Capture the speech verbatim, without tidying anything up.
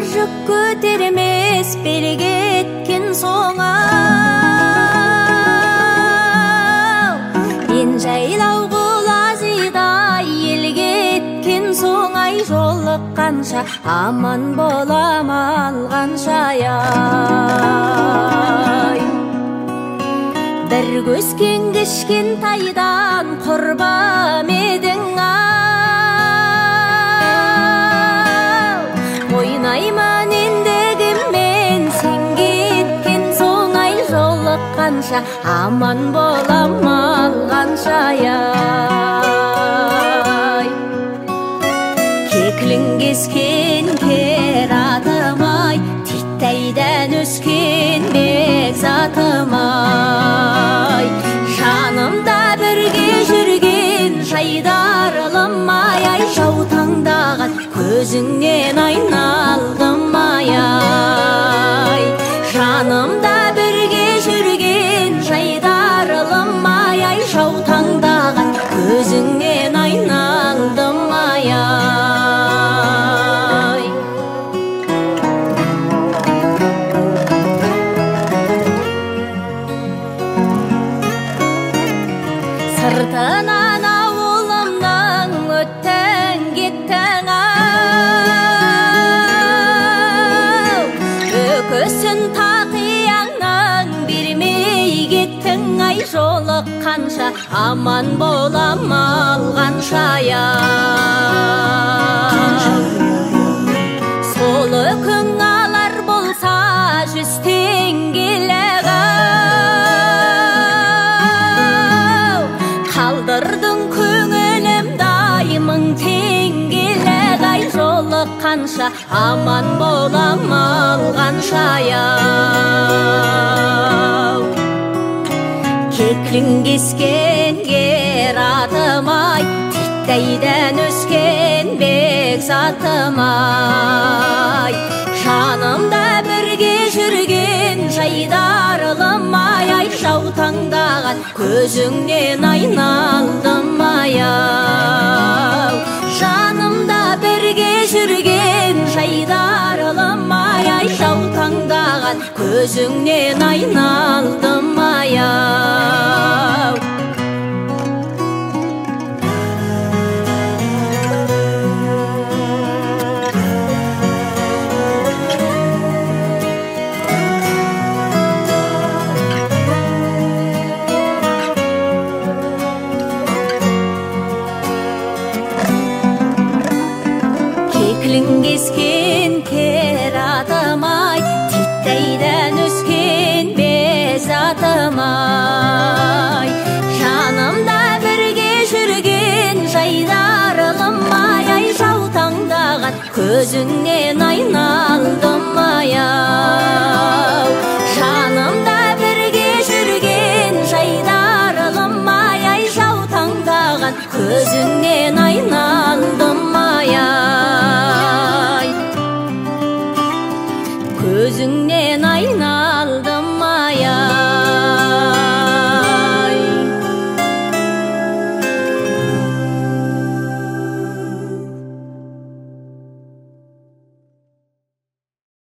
жүк көтермес бері кеткен соң ау, мен жайлау құлазидай ел кеткен соң ай, жолыққанша аман болам алғанша ай. Бір көскен кішкентайдан құрбам едің ау, ойнаймын ендігіммен сен кеткен соң ай, жолыққанша аман болам алғанша ай. Кеклің кескен кер атым-ай, титтейден өскен бек затым-ай, жанымда бірге жүрген жайдарылым-ай, ай, жаутаңдаған көзіңнен айналдым-ай, ай, жанымда бірге жүрген жайдарылым-ай, ай, жаутаңдаған көзіңнен айналдым-ай, ай. Сыртынан ауылымның өттің кеттің ау, өкісін тақияңнан бермей кеттің ай, жолыққанша аман болам алғанша ай. Сол өкің алар болса жүз теңгелік ау, қалдырдың көңілімді мың теңгелік ай, жолыққанша аман болам алғанша ау. Кеклің кескен кер атым-ай, титтейден өскен бек затым-ай, жанымда бірге жүрген жайдарылым-ай, ай, жаутаңдаған көзіңнен айналдым-ай, ау, жанымда бірге жүрген жайдарылым-ай, ай, жаутаңдаған көзіңнен айналдым-ай, ау. Кеклің кескен кер атым-ай, титтейден өскен без атым-ай, жанымда бірге жүрген жайдарылым-ай, ай, жаутаңдаған көзіңнен айналдым-ай, ай.